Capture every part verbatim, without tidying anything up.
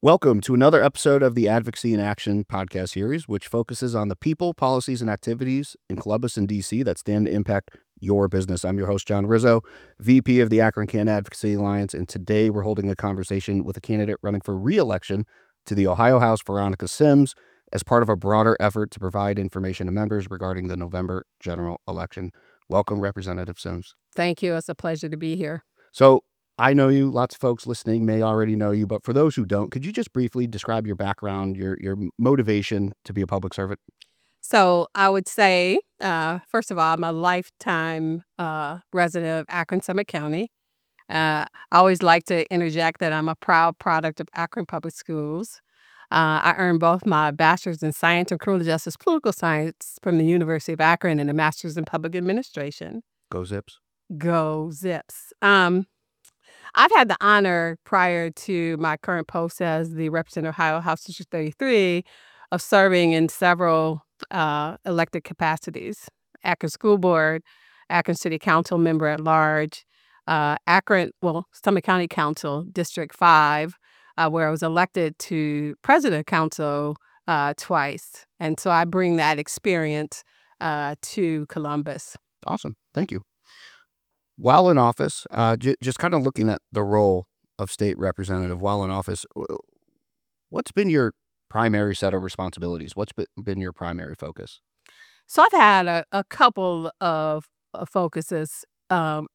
Welcome to another episode of the Advocacy in Action podcast series, which focuses on the people, policies, and activities in Columbus and D C that stand to impact your business. I'm your host, John Rizzo, V P of the Akron-Canton Advocacy Alliance, and today we're holding a conversation with a candidate running for re-election to the Ohio House, Veronica Sims, as part of a broader effort to provide information to members regarding the November general election. Welcome, Representative Sims. Thank you. It's a pleasure to be here. So I know you, lots of folks listening may already know you, but for those who don't, could you just briefly describe your background, your your motivation to be a public servant? So I would say, uh, first of all, I'm a lifetime uh, resident of Akron Summit County. Uh, I always like to interject that I'm a proud product of Akron Public Schools. Uh, I earned both my bachelor's in science and criminal justice political science from the University of Akron and a master's in public administration. Go Zips. Go Zips. Um, I've had the honor prior to my current post as the representative of Ohio House District thirty-three of serving in several uh, elected capacities. Akron School Board, Akron City Council member at large, uh, Akron, well, Summit County Council, District five, uh, where I was elected to president of council uh, twice. And so I bring that experience uh, to Columbus. Awesome. Thank you. While in office, uh, j- just kind of looking at the role of state representative while in office, w- what's been your primary set of responsibilities? What's be- been your primary focus? So I've had a, a couple of uh, focuses. Um,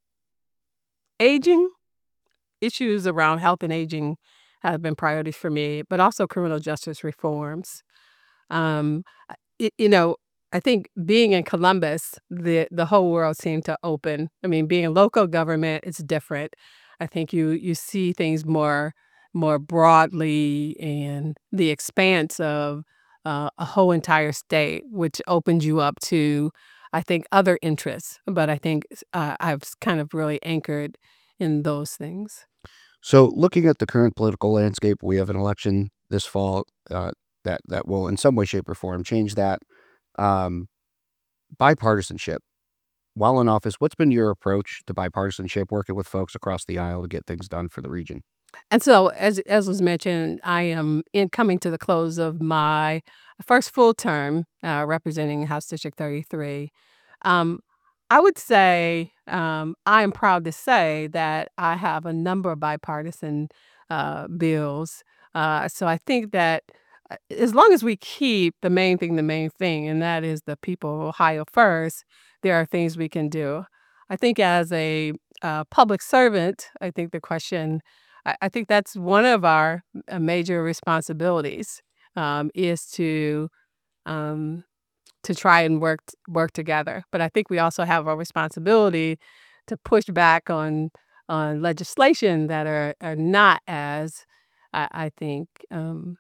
aging, issues around health and aging have been priorities for me, but also criminal justice reforms. Um, y- you know, I think being in Columbus, the the whole world seemed to open. I mean, being in local government, it's different. I think you you see things more more broadly and the expanse of uh, a whole entire state, which opens you up to, I think, other interests. But I think uh, I've s- kind of really anchored in those things. So, looking at the current political landscape, we have an election this fall uh, that that will, in some way, shape, or form, change that. Um, bipartisanship. While in office, what's been your approach to bipartisanship, working with folks across the aisle to get things done for the region? And so, as as was mentioned, I am in coming to the close of my first full term uh, representing House District thirty-three. Um, I would say um, I am proud to say that I have a number of bipartisan uh, bills. Uh, so I think that uh, as long as we keep the main thing the main thing, and that is the people of Ohio first, there are things we can do. I think as a uh, public servant, I think the question I, I think that's one of our uh, major responsibilities um, is to um, to try and work work together. But I think we also have a responsibility to push back on on legislation that are are not as I, I think um,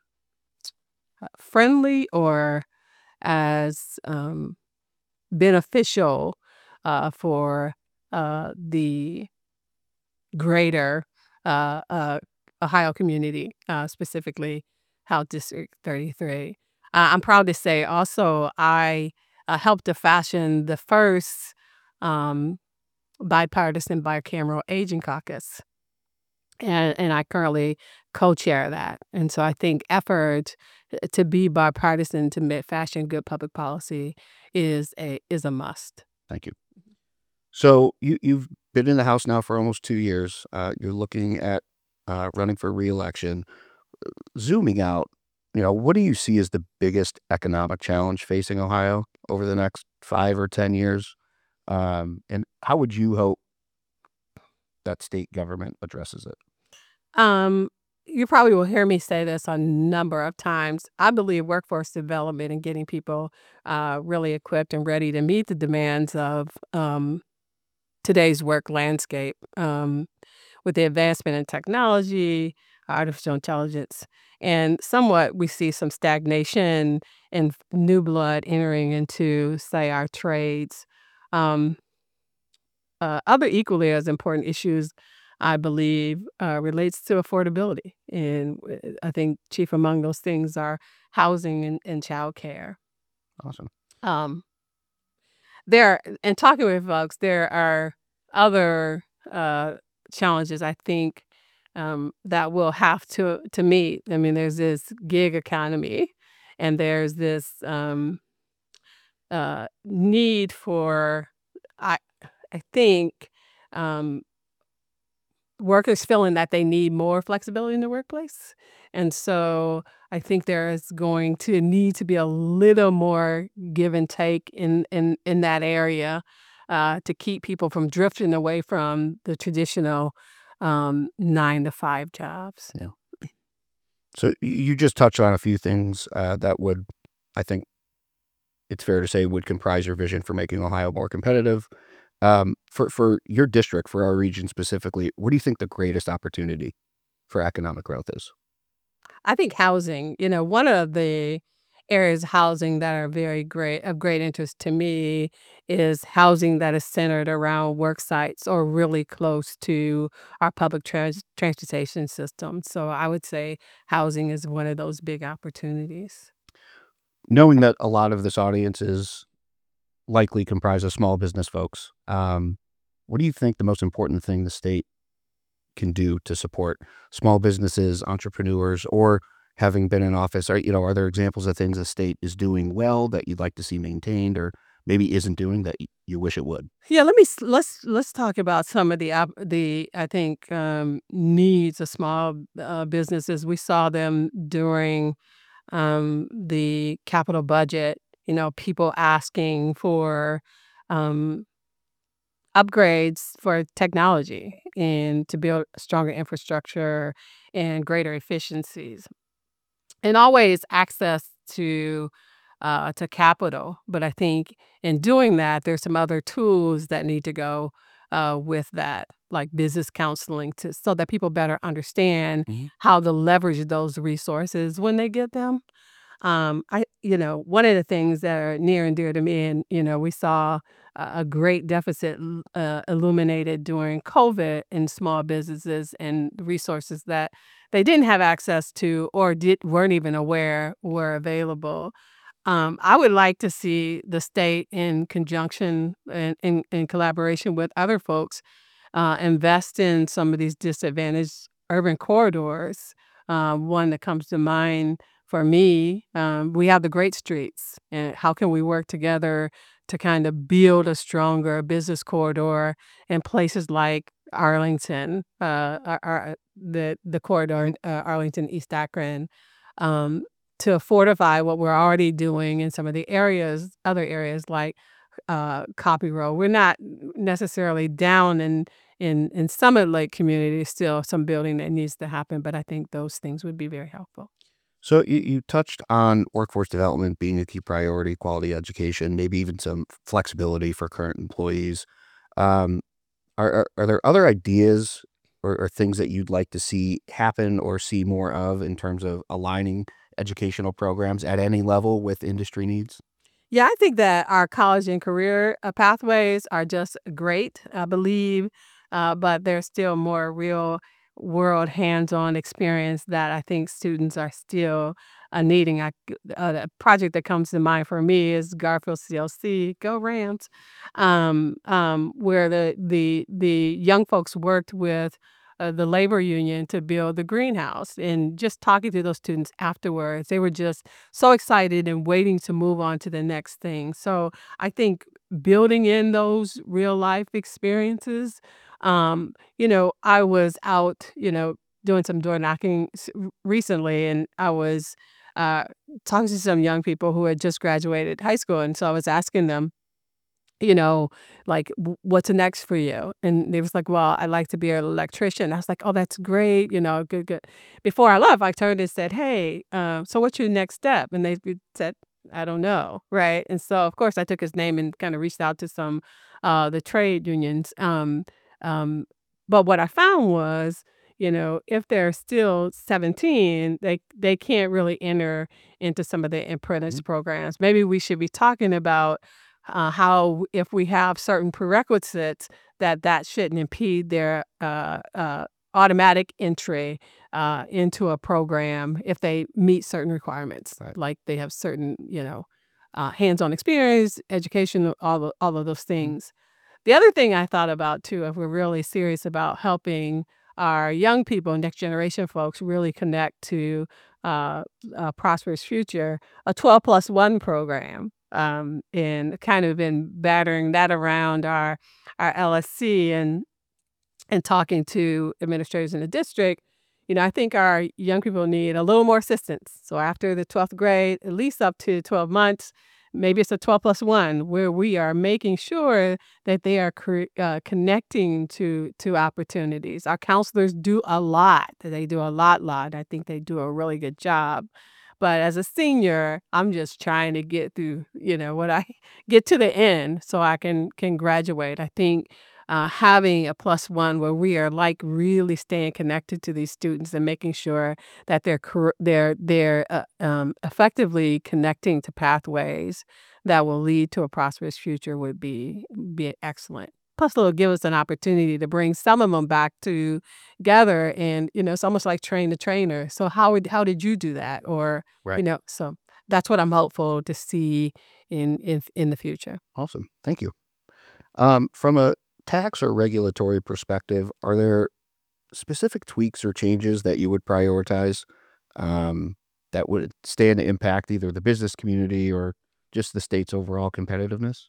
uh, friendly or as um, beneficial uh, for uh, the greater uh, uh, Ohio community, uh, specifically House District thirty-three. Uh, I'm proud to say also I uh, helped to fashion the first um, bipartisan bicameral aging caucus. And, and I currently co-chair that. And so I think effort uh, to be bipartisan to ma- fashion good public policy is a is a must. Thank you. So, you you've been in the House now for almost two years. Uh, you're looking at uh, running for reelection. Zooming out, you know, what do you see as the biggest economic challenge facing Ohio over the next five or ten years? Um, and how would you hope that state government addresses it? Um, you probably will hear me say this a number of times. I believe workforce development and getting people uh, really equipped and ready to meet the demands of um, today's work landscape um, with the advancement in technology, artificial intelligence, and somewhat we see some stagnation and new blood entering into, say, our trades. Um, uh, other equally as important issues, I believe, uh, relates to affordability, and uh, I think chief among those things are housing and, and childcare. Awesome. Um, there, and talking with folks, there are other uh, challenges I think um, that we'll have to to meet. I mean, there's this gig economy, and there's this um, uh, need for, I I think, um, workers feeling that they need more flexibility in the workplace. And so I think there is going to need to be a little more give and take in in in that area, uh, to keep people from drifting away from the traditional um, nine to five jobs. Yeah. So y- you just touched on a few things uh, that would, I think, it's fair to say, would comprise your vision for making Ohio more competitive. Um, for for your district, for our region specifically, what do you think the greatest opportunity for economic growth is? I think housing, you know, one of the areas of housing that are very great of great interest to me is housing that is centered around work sites or really close to our public trans- transportation system. So I would say housing is one of those big opportunities. Knowing that a lot of this audience is likely comprised of small business folks, um, what do you think the most important thing the state can do to support small businesses, entrepreneurs, or having been in office? Are you know, are there examples of things the state is doing well that you'd like to see maintained, or maybe isn't doing that y- you wish it would? Yeah, let me s- let's let's talk about some of the op- the I think um, needs of small uh, businesses. We saw them during um, the capital budget, you know, people asking for um, upgrades for technology and to build stronger infrastructure and greater efficiencies, and always access to uh, to capital. But I think in doing that, there's some other tools that need to go uh, with that, like business counseling, to so that people better understand Mhm. how to leverage those resources when they get them. Um, I you know, one of the things that are near and dear to me, and, you know, we saw a a great deficit l uh, illuminated during COVID in small businesses and resources that they didn't have access to or did weren't even aware were available. Um, I would like to see the state in conjunction and in in collaboration with other folks, uh, invest in some of these disadvantaged urban corridors. Uh, one that comes to mind for me, um, we have the great streets, and how can we work together to kind of build a stronger business corridor in places like Arlington, uh, our, our, the the corridor in uh, Arlington, East Akron, um, to fortify what we're already doing in some of the areas, other areas like uh, Copy Road. We're not necessarily down in in in Summit Lake community, still some building that needs to happen, but I think those things would be very helpful. So you, you touched on workforce development being a key priority, quality education, maybe even some flexibility for current employees. Um, are, are are there other ideas or, or things that you'd like to see happen or see more of in terms of aligning educational programs at any level with industry needs? Yeah, I think that our college and career uh, pathways are just great, I believe, uh, but there's still more real world hands-on experience that I think students are still uh, needing. I, uh, the project that comes to mind for me is Garfield C L C, Go Rams, um, um, where the the the young folks worked with uh, the labor union to build the greenhouse, and just talking to those students afterwards, they were just so excited and waiting to move on to the next thing. So I think building in those real life experiences, um, you know, I was out, you know, doing some door knocking s- r- recently, and I was uh, talking to some young people who had just graduated high school. And so I was asking them, you know, like, "W what's next for you?" And they was like, "Well, I'd like to be an electrician." I was like, "Oh, that's great, you know, good, good." Before I left, I turned and said, "Hey, um, so what's your next step?" And they b said, "I don't know," right? And so, of course, I took his name and kinda reached out to some, uh, the trade unions, um, um, but what I found was, you know, if they're still seventeen, they they can't really enter into some of the apprentice Mhm. programs. Maybe we should be talking about uh, how if we have certain prerequisites that that shouldn't impede their uh, uh, automatic entry uh, into a program if they meet certain requirements, Right. like they have certain, you know, uh, hands-on experience, education, all of, all of those Mhm. things. The other thing I thought about too, if we're really serious about helping our young people, next generation folks, really connect to uh, a prosperous future, a twelve plus one program, um, and kind of been battering that around our our L S C and and talking to administrators in the district. You know, I think our young people need a little more assistance. So after the twelfth grade, at least up to twelve months, maybe it's a twelve plus one, where we are making sure that they are cre- uh, connecting to to opportunities. Our counselors do a lot. They do a lot, lot. I think they do a really good job. But as a senior, I'm just trying to get through, you know, what I get to the end so I can can graduate. I think uh, having a plus one where we are like really staying connected to these students and making sure that they're cor- they're they're uh, um, effectively connecting to pathways that will lead to a prosperous future would be be excellent. Plus, it'll give us an opportunity to bring some of them back together, and you know, it's almost like train the trainer. So how would how did you do that, or you Right. know? So that's what I'm hopeful to see in in in the future. Awesome. Thank you. Um, from a tax or regulatory perspective, are there specific tweaks or changes that you would prioritize um, that would stand to impact either the business community or just the state's overall competitiveness?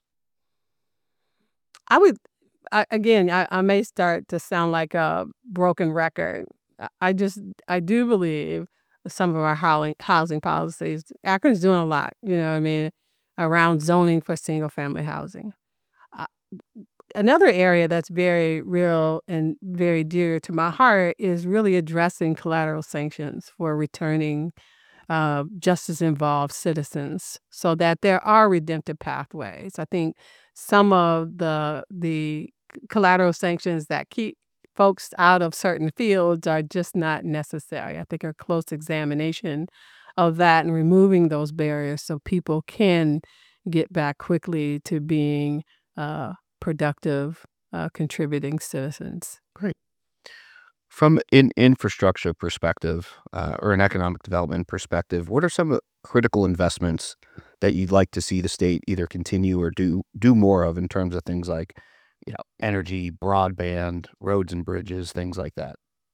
I would I, again, I, I may start to sound like a broken record. I I just I do believe some of our housing housing policies. Akron's doing a lot. You know, what I mean, around zoning for single family housing. Uh, Another area that's very real and very dear to my heart is really addressing collateral sanctions for returning uh, justice involved citizens so that there are redemptive pathways. I think some of the the collateral sanctions that keep folks out of certain fields are just not necessary. I think a close examination of that and removing those barriers so people can get back quickly to being uh, productive, uh, contributing citizens. Great. From an infrastructure perspective uh, or an economic development perspective, what are some uh, critical investments that you'd like to see the state either continue or do do more of in terms of things like, you know, energy, broadband, roads and bridges, things like that?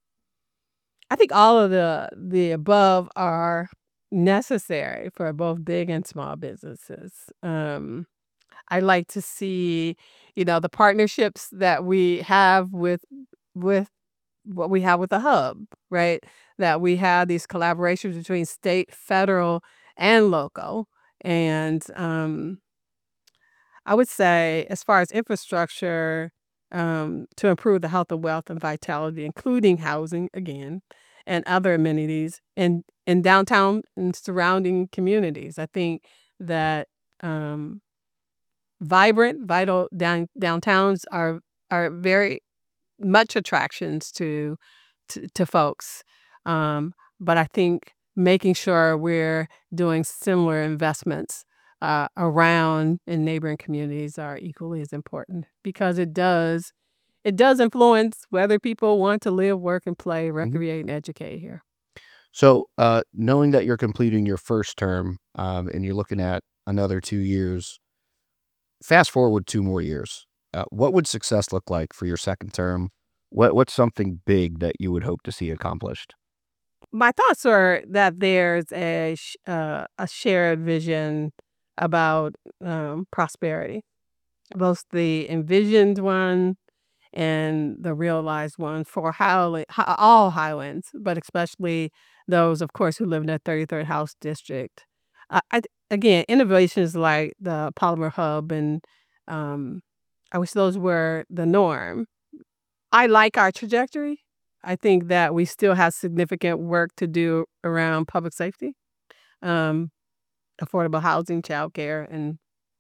I think all of the the above are necessary for both big and small businesses. Um, I like to see, you know, the partnerships that we have with with what we have with the hub, right? That we have these collaborations between state, federal, and local. And um, I would say, as far as infrastructure, um, to improve the health and wealth and vitality, including housing again, and other amenities in in downtown and surrounding communities. I think that um, vibrant, vital down downtowns are are very much attractions to to, to folks. Um, but I think making sure we're doing similar investments uh, around in neighboring communities are equally as important because it does it does influence whether people want to live, work, and play, Mhm. recreate, and educate here. So, uh, knowing that you're completing your first term um, and you're looking at another two years, fast forward two more years. Uh, what would success look like for your second term? What what's something big that you would hope to see accomplished? My thoughts are that there's a sh- uh, a shared vision about um, prosperity, both the envisioned one and the realized one for Highland, hi- all Highlands, but especially those, of course, who live in the thirty-third House District. I, I, again, innovations like the Polymer Hub, and um, I wish those were the norm. I like our trajectory. I think that we still have significant work to do around public safety, um, affordable housing, childcare, and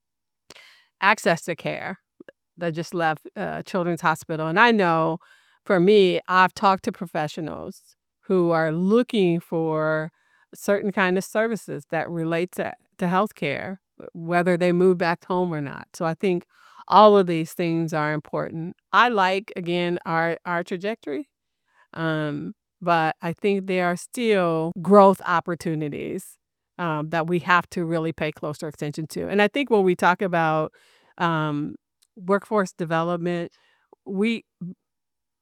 access to care. That just left uh, Children's Hospital. And I know for me, I've talked to professionals who are looking for certain kind of services that relate to, to healthcare, whether they move back home or not. So I think all of these things are important. I like, again, our, our trajectory, um, but I think there are still growth opportunities um, that we have to really pay closer attention to. And I think when we talk about um, workforce development, we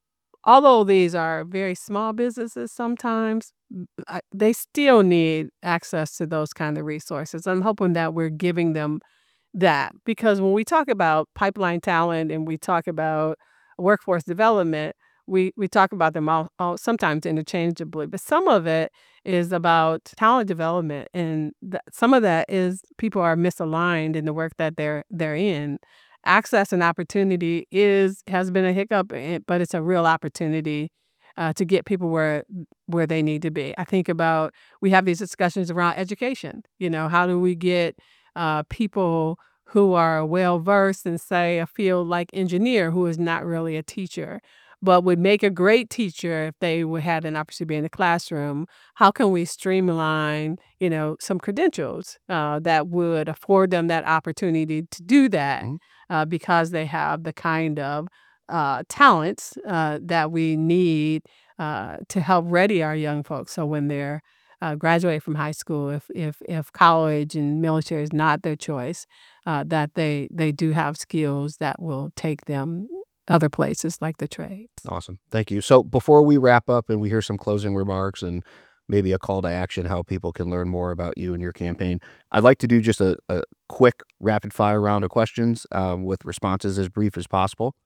although these are very small businesses sometimes, m- I- they still need access to those kind of resources. I'm hoping that we're giving them that because when we talk about pipeline talent and we talk about workforce development, we we talk about them all, all sometimes interchangeably, but some of it is about talent development, and th- some of that is people are misaligned in the work that they're they're in. Access and opportunity is has been a hiccup, eh, but it's a real opportunity uh, to get people where where they need to be. I think about we have these discussions around education. You know, how do we get uh, people who are well versed in, say, a field like engineer, who is not really a teacher, but would make a great teacher if they would had an opportunity to be in the classroom. How can we streamline, you know, some credentials uh, that would afford them that opportunity to do that Mhm. uh, because they have the kind of uh, talents uh, that we need uh, to help ready our young folks. So when they're uh, graduate from high school, if if if college and military is not their choice, uh, that they they do have skills that will take them other places like the trades. Awesome. Thank you. So before we wrap up and we hear some closing remarks and maybe a call to action, how people can learn more about you and your campaign, I'd like to do just a, a quick rapid fire round of questions um, with responses as brief as possible.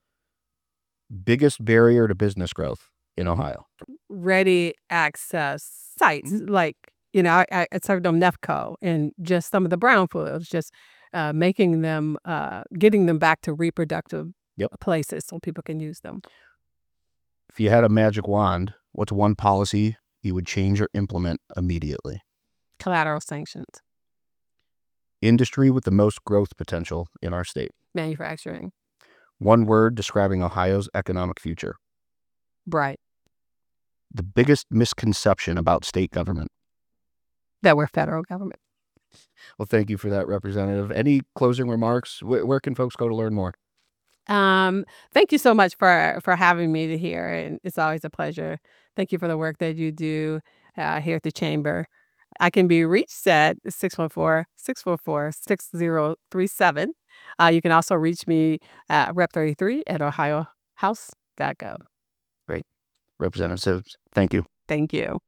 Biggest barrier to business growth in Ohio? Ready access sites Mhm. like, you know, I, I I served on NEFCO and just some of the brownfields, just uh, making them, uh, getting them back to reproductive Yep. places so people can use them. If you had a magic wand, what's one policy you would change or implement immediately? Collateral sanctions, Industry with the most growth potential in our state. manufacturing, One word describing Ohio's economic future. bright, The biggest misconception about state government. that we're federal government. Well, thank you for that, Representative. Any closing remarks? Where, where can folks go to learn more? Um, thank you so much for for having me to here, and it's always a pleasure. Thank you for the work that you do uh, here at the chamber. I can be reached at six one four, six four four, six zero three seven. Uh, you can also reach me at Rep thirty-three at ohio house dot gov. Great. Representative Sims, thank you. Thank you.